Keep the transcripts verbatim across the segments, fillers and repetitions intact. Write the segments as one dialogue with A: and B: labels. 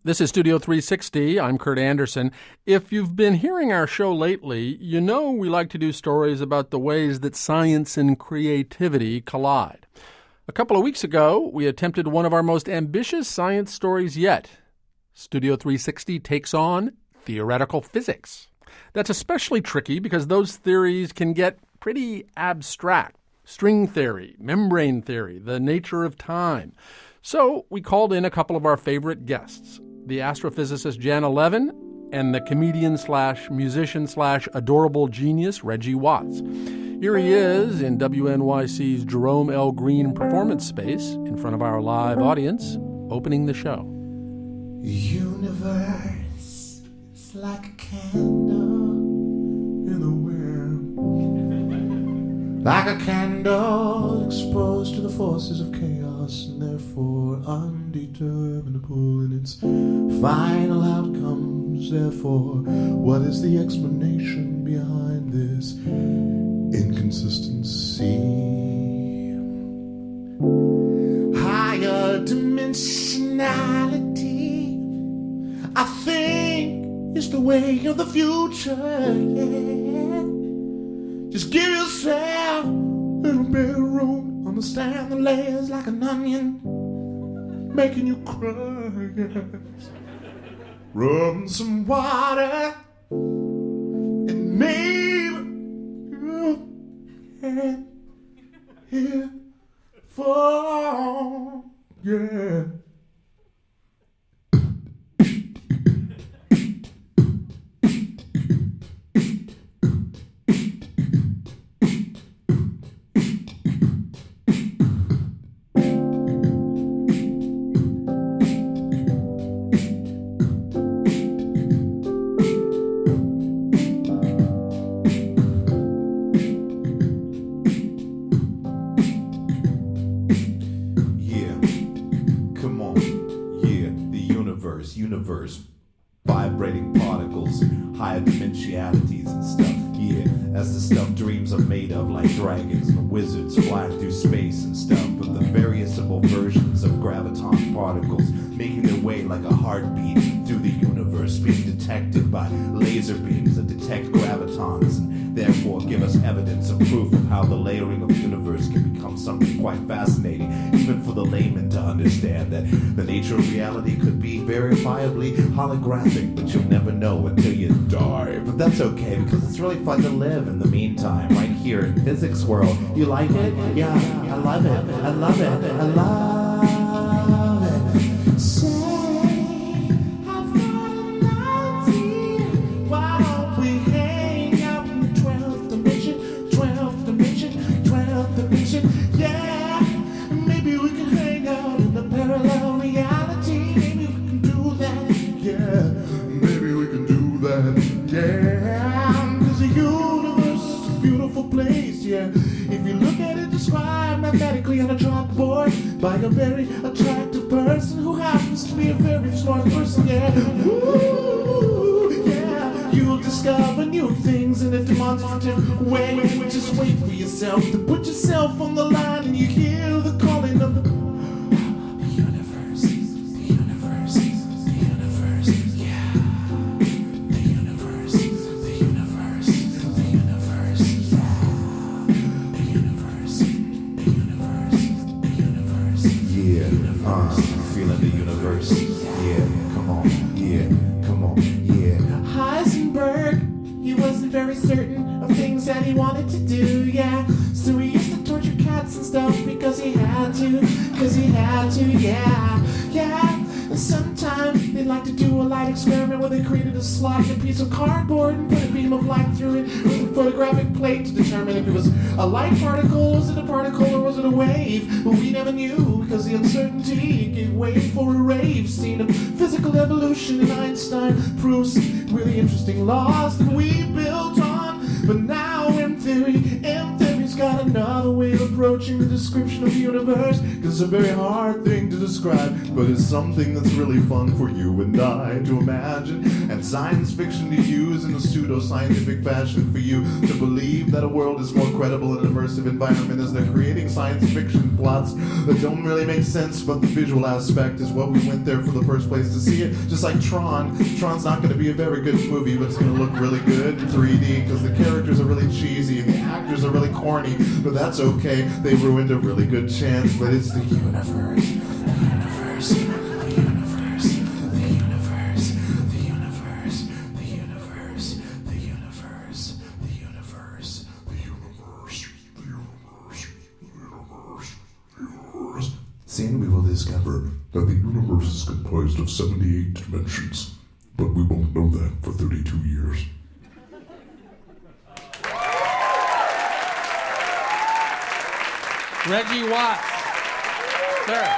A: This is Studio three sixty. I'm Kurt Anderson. If you've been hearing our show lately, you know we like to do stories about the ways that science and creativity collide. A couple of weeks ago, we attempted one of our most ambitious science stories yet. Studio three sixty takes on theoretical physics. That's especially tricky because those theories can get pretty abstract. String theory, membrane theory, the nature of time. So we called in a couple of our favorite guests, the astrophysicist Janna Levin and the comedian slash musician slash adorable genius Reggie Watts. Here he is in W N Y C's Jerome L. Green Performance Space in front of our live audience, opening the show.
B: Universe is like a candle in the wind, like a candle exposed to the forces of chaos and therefore undeterminable in its final outcomes. Therefore, what is the explanation behind this inconsistency? Higher dimensionality, I think, is the way of the future, yeah. Just give yourself a little bit of room, understand the layers like an onion, making you cry, yes. Rub some water, and maybe you can hear fall, yeah. Universe, vibrating particles, higher dimensionalities and stuff, yeah, as the stuff dreams are made of, like dragons and wizards flying through space and stuff, but the variable versions of graviton particles making their way like a heartbeat through the universe, being detected by laser beams that detect gravitons and therefore give us evidence and proof of how the layering of the universe can become something quite fascinating, even for the layman to understand that the nature of reality could be verifiably holographic, but you'll never know until you die. But that's okay, because it's really fun to live in the meantime, right here in Physics World. You like it? Yeah, I love it. I love it. I love it. Say, I've got an idea. Why don't we hang out in the twelfth dimension, twelfth dimension, twelfth dimension? Yeah, maybe we can hang out in the parallel reality. Maybe we can do that. Yeah, maybe we can do that. Yeah, because the universe is a beautiful place. Yeah, if you look at it described mathematically on a chalkboard by a very attractive person who happens to be a very smart person, yeah. Ooh, yeah, you'll discover new things in a demonstrative way. Just wait for yourself to put yourself on the line and you hear the calling of the universe, the universe, the universe, yeah. The universe, the universe, the universe, yeah. The universe, the universe, the universe, yeah. Uh, feeling the universe, yeah. Come on, yeah. Come on, yeah. Heisenberg, he wasn't very certain of things that he wanted to do, yeah. So he used to torture cats and stuff because he had to, because he had to, yeah, yeah. And sometimes they'd like to do a light experiment where they created a slot in a piece of cardboard and put a beam of light through it with a photographic plate to determine if it was a light particle, was it a particle, or was it a wave? But we never knew because the uncertainty gave way for a rave scene of physical evolution, and Einstein proves really interesting laws that we built on. But now in theory, in theory's got another way of approaching approaching the description of the universe, because it's a very hard thing to describe, but it's something that's really fun for you and I to imagine, and science fiction to use in a pseudo-scientific fashion for you to believe that a world is more credible in an immersive environment as they're creating science fiction plots that don't really make sense, but the visual aspect is what we went there for the first place to see it. Just like Tron. Tron's not going to be a very good movie, but it's going to look really good in three D because the characters are really cheesy and the actors are really corny, but that's okay. They ruined a really good chance, but it's the universe. The universe. The universe. The universe. The universe. The universe. The universe. The universe. The universe. The universe. The universe. Soon we will discover that the universe is composed of seventy-eight dimensions, but we won't know that for thirty-two years.
A: Reggie Watts. Sir.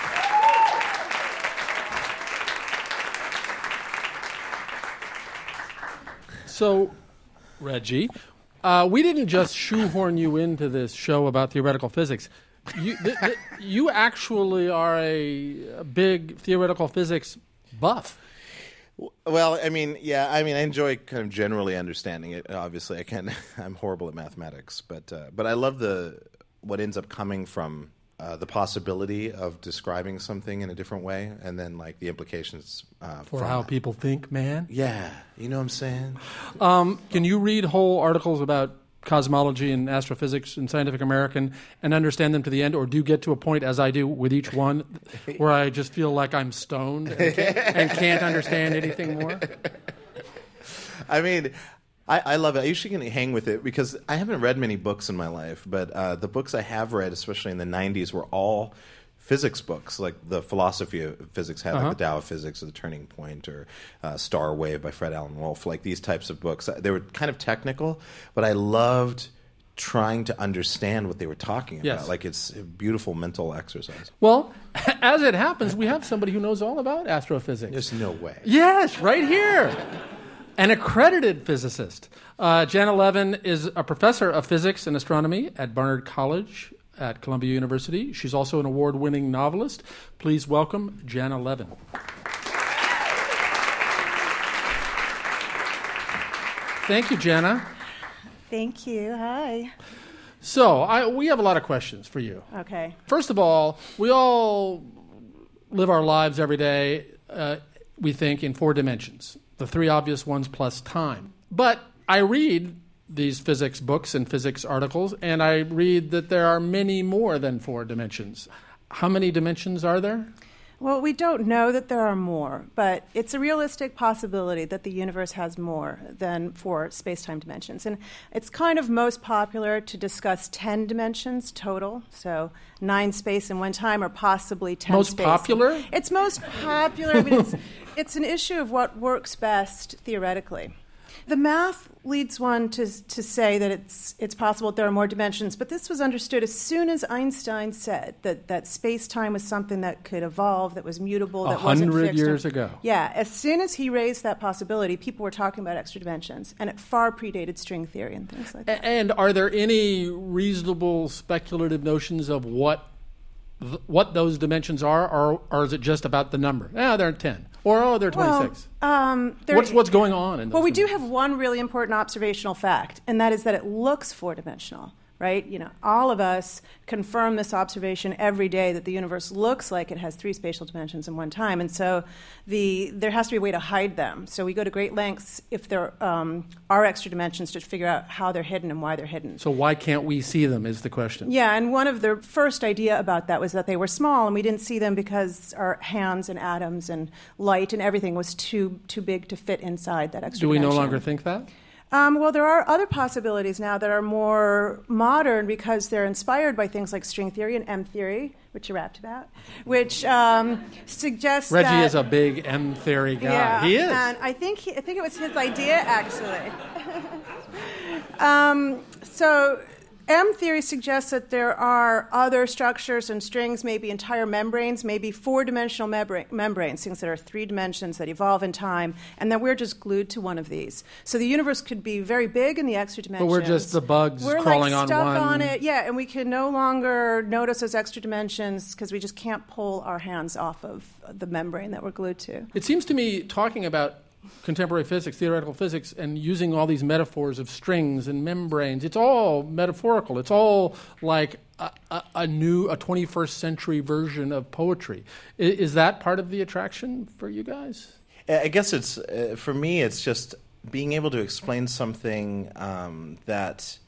A: So, Reggie, uh, we didn't just shoehorn you into this show about theoretical physics. You, th- th- you actually are a, a big theoretical physics buff.
C: Well, I mean, yeah, I mean, I enjoy kind of generally understanding it. Obviously, I can't. I'm horrible at mathematics, but uh, but I love the what ends up coming from uh, the possibility of describing something in a different way, and then like the implications uh,
A: For
C: from
A: how
C: that.
A: people think, man.
C: Yeah, you know what I'm saying?
A: Um, can you read whole articles about cosmology and astrophysics in Scientific American and understand them to the end, or do you get to a point, as I do with each one, where I just feel like I'm stoned and can't, and can't understand anything more?
C: I mean, I, I love it. I usually can hang with it because I haven't read many books in my life, but uh, the books I have read, especially in the nineties, were all physics books, like the philosophy of physics had,
A: Uh-huh.
C: like the Tao of Physics or the Turning Point or uh, Star Wave by Fred Alan Wolf, like these types of books. They were kind of technical, but I loved trying to understand what they were talking about.
A: Yes.
C: Like it's a beautiful mental exercise.
A: Well, as it happens, we have somebody who knows all about astrophysics.
C: There's no way.
A: Yes, right here. An accredited physicist. Uh, Jana Levin is a professor of physics and astronomy at Barnard College at Columbia University. She's also an award-winning novelist. Please welcome Jana Levin. Thank you, Jana.
D: Thank you. Hi.
A: So, I, we have a lot of questions for you.
D: Okay.
A: First of all, we all live our lives every day, uh, we think, in four dimensions. The three obvious ones plus time. But I read these physics books and physics articles, and I read that there are many more than four dimensions. How many dimensions are there?
D: Well, we don't know that there are more, but it's a realistic possibility that the universe has more than four space-time dimensions. And it's kind of most popular to discuss ten dimensions total, so nine space and one time, or possibly ten
A: Most
D: space.
A: popular?
D: It's most popular. I mean, it's, it's an issue of what works best theoretically. The math leads one to to say that it's it's possible that there are more dimensions, but this was understood as soon as Einstein said that, that space-time was something that could evolve, that was mutable,
A: A
D: that wasn't
A: hundred
D: fixed.
A: years ago.
D: Yeah, as soon as he raised that possibility, people were talking about extra dimensions, and it far predated string theory and things like that.
A: A- And are there any reasonable speculative notions of what th- what those dimensions are, or, or is it just about the number? Ah, they're ten. Or, oh, they're twenty-six.
D: Well, um, there,
A: what's, what's going on in those
D: Well, we do
A: dimensions?
D: have one really important observational fact, and that is that it looks four-dimensional, right? You know, all of us confirm this observation every day that the universe looks like it has three spatial dimensions in one time, and so the there has to be a way to hide them. So we go to great lengths, if there um, are extra dimensions, to figure out how they're hidden and why they're hidden.
A: So why can't we see them is the question.
D: Yeah, and one of the first idea about that was that they were small, and we didn't see them because our hands and atoms and light and everything was too too big to fit inside that extra
A: Do we no
D: dimension.
A: longer think that?
D: Um, well, there are other possibilities now that are more modern because they're inspired by things like string theory and M theory, which you're apt about, which um, suggests
A: Reggie
D: that...
A: is a big M theory guy.
D: Yeah,
A: He is.
D: and I think he, I think it was his idea, actually. um, so M theory suggests that there are other structures and strings, maybe entire membranes, maybe four-dimensional membra- membranes, things that are three dimensions that evolve in time, and that we're just glued to one of these. So the universe could be very big in the extra dimensions.
A: But we're just the bugs
D: we're
A: crawling
D: like
A: on
D: stuck
A: one.
D: on it, yeah, and we can no longer notice those extra dimensions because we just can't pull our hands off of the membrane that we're glued to.
A: It seems to me, talking about contemporary physics, theoretical physics, and using all these metaphors of strings and membranes, it's all metaphorical. It's all like a, a, a new, a twenty-first century version of poetry. I, is that part of the attraction for you guys?
C: I guess it's, uh, for me, it's just being able to explain something um, that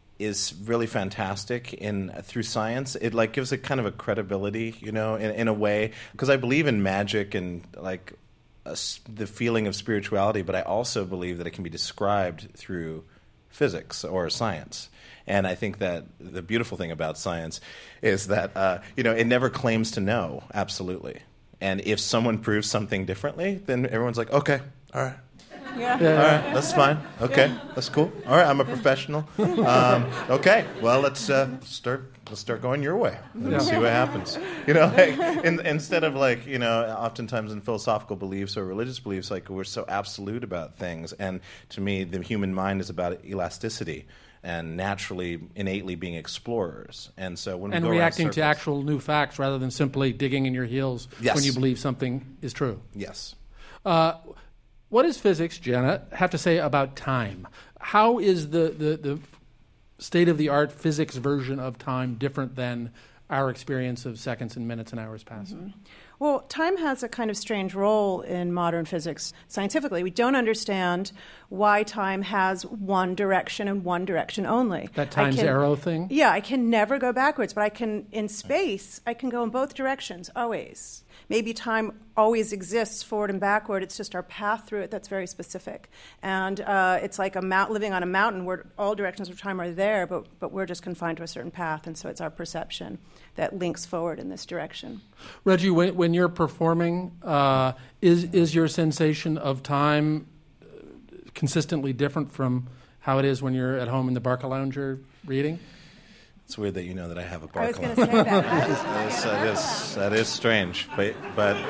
C: is really fantastic in through science. It like gives it kind of a credibility, you know, in, in a way, because I believe in magic and like a, the feeling of spirituality, but I also believe that it can be described through physics or science. And I think that the beautiful thing about science is that uh, you know, it never claims to know absolutely. And if someone proves something differently, then everyone's like, okay, all right.
D: Yeah.
A: Yeah.
C: All right, that's fine. Okay, that's cool. All right, I'm a professional. Um, okay, well, let's uh, start. Let's start going your way and
A: Yeah.
C: see what happens. You know, like, in, instead of like, you know, oftentimes in philosophical beliefs or religious beliefs, like we're so absolute about things. And to me, the human mind is about elasticity and naturally, innately being explorers. And so when we
A: And
C: go around
A: reacting to
C: circles-
A: actual new facts rather than simply digging in your heels
C: Yes.
A: when you believe something is true.
C: yes.
A: Uh, what does physics, Jenna, have to say about time? How is the, the, the state-of-the-art physics version of time different than our experience of seconds and minutes and hours passing?
D: Mm-hmm. Well, time has a kind of strange role in modern physics. Scientifically, we don't understand why time has one direction and one direction only.
A: That
D: I
A: times
D: can-
A: arrow thing?
D: Yeah, I can never go backwards, but I can, in space, I can go in both directions, always. Maybe time always exists forward and backward. It's just our path through it that's very specific. And uh, it's like a mount, living on a mountain where all directions of time are there, but, but we're just confined to a certain path, and so it's our perception that links forward in this direction.
A: Reggie, when, when you're performing, uh, is, is your sensation of time consistently different from how it is when you're at home in the Barcalounger reading?
C: It's weird that you know that I have a
D: I was
C: Barclay.
D: going to say that.
C: That is, that is that is strange, but but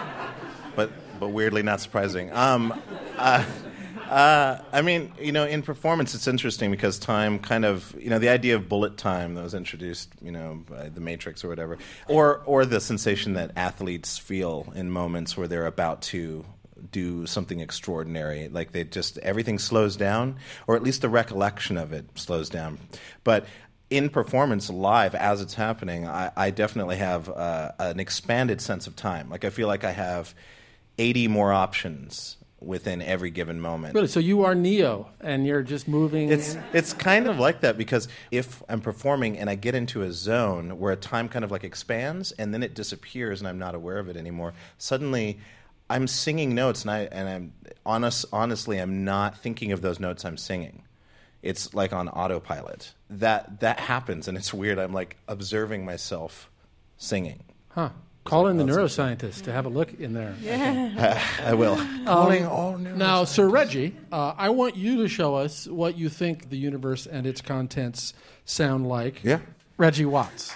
C: but but weirdly not surprising. Um, uh, uh, I mean, you know, in performance, it's interesting because time kind of, you know, the idea of bullet time that was introduced, you know, by the Matrix or whatever, or or the sensation that athletes feel in moments where they're about to do something extraordinary, like they just everything slows down, or at least the recollection of it slows down, but. In performance live as it's happening, I, I definitely have uh, an expanded sense of time. Like I feel like I have eighty more options within every given moment.
A: Really? So you are Neo, and you're just moving...
C: It's it's kind of like that because if I'm performing and I get into a zone where time kind of like expands and then it disappears and I'm not aware of it anymore, suddenly I'm singing notes and I and I'm honest honestly I'm not thinking of those notes I'm singing. It's like on autopilot. That that happens, and it's weird. I'm like observing myself singing.
A: Huh. Call in the neuroscientist to have a look in there.
D: Yeah.
C: I will. Calling all neuroscientists.
A: Now, Sir Reggie, uh, I want you to show us what you think the universe and its contents sound like.
C: Yeah.
A: Reggie Watts.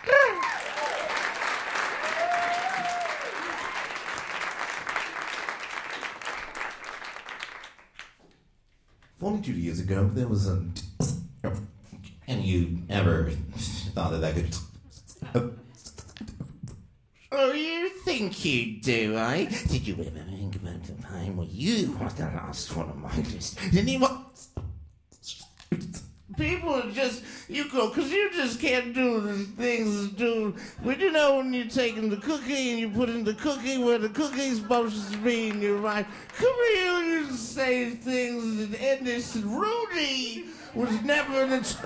B: forty-two years ago, there was a... And you ever thought that that could... Oh, you think you do, eh? Did you ever think about the time when you were the last one among us? Didn't you want... People are just, you go, because you just can't do the things do. But you know when you're taking the cookie and you put in the cookie where the cookie's supposed to be and you're right. Come here and you say things and end this. Rudy was never in the...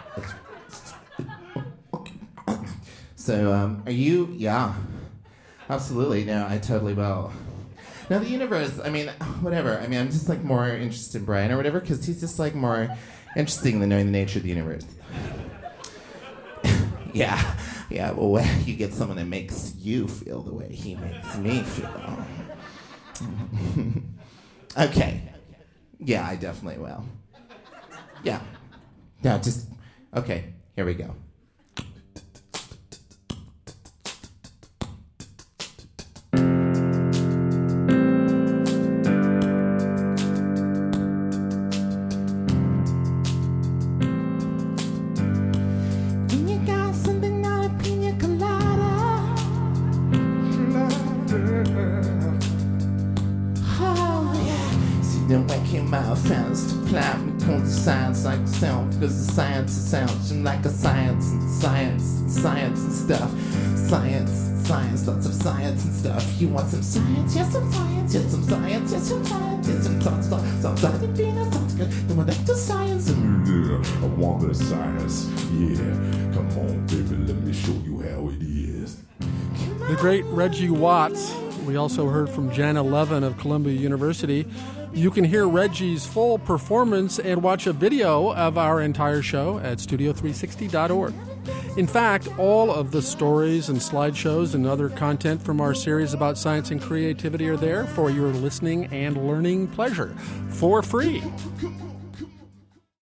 E: So, um, are you, yeah, absolutely, no, I totally will. Now, the universe, I mean, whatever, I mean, I'm just, like, more interested in Brian or whatever, because he's just, like, more interesting than knowing the nature of the universe. yeah, yeah, well, when you get someone that makes you feel the way he makes me feel. Okay, yeah, I definitely will. Yeah, no, just, okay, Here we go. Science like sound, because the science is sounding like a science and science and science and stuff. Science, science, lots of science and stuff. You want some science? Yes, some science. Yes, some science. Yes, some science. Yes, some science. Some science. Sounds good. Then we're back to science.
B: Yeah, I want the science. Yeah, come on, baby, let me show you how it is.
A: The great Reggie Watts. We also heard from Jana Levin of Columbia University. You can hear Reggie's full performance and watch a video of our entire show at studio three sixty dot org. In fact, all of the stories and slideshows and other content from our series about science and creativity are there for your listening and learning pleasure for free.